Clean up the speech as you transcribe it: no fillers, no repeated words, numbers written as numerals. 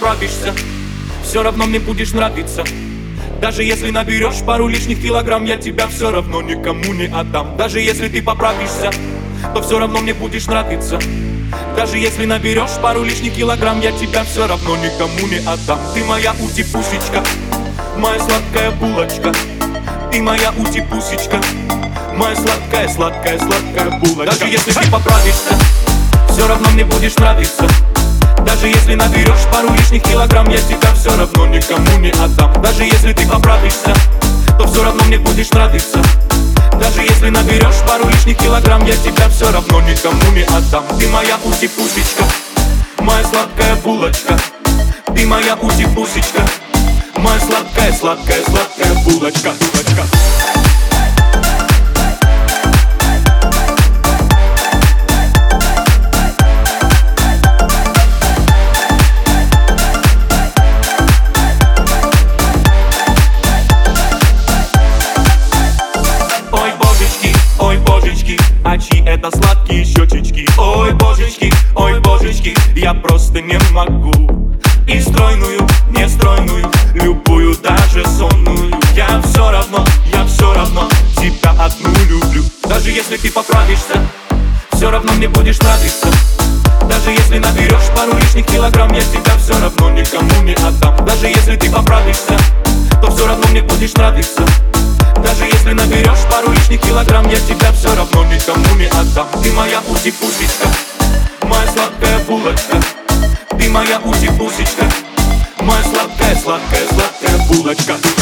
поправишься, все равно мне будешь нравиться. Даже если наберешь пару лишних килограмм, я тебя все равно никому не отдам. Даже если ты поправишься, то все равно мне будешь нравиться. Даже если наберешь пару лишних килограмм, я тебя все равно никому не отдам. Ты моя ути-пусечка, моя сладкая булочка. Ты моя ути-пусечка, моя сладкая, сладкая, сладкая булочка. Даже если ты поправишься, все равно мне будешь нравиться. Даже если наберешь пару лишних килограмм, я тебя все равно никому не отдам. Даже если ты поправишься, то все равно мне будешь нравиться. Даже если наберешь пару лишних килограмм, я тебя все равно никому не отдам. Ты моя ути-пусечка, моя сладкая булочка. Ты моя ути-пусечка, моя сладкая, сладкая, сладкая булочка. Ой, божечки, а чьи это сладкие щечечки? Ой, божечки, я просто не могу. И стройную, нестройную, любую, даже сонную, я все равно тебя одну люблю. Даже если ты поправишься, все равно мне будешь нравиться. Даже если наберешь пару лишних килограмм, я тебя все равно никому не отдам. Даже если ты поправишься, то все равно мне будешь нравиться. Даже если наберешь пару лишних килограмм, я тебя все равно никому не отдам. Ты моя ути-пусечка, моя сладкая булочка. Ты моя ути-пусечка, моя сладкая, сладкая, сладкая булочка.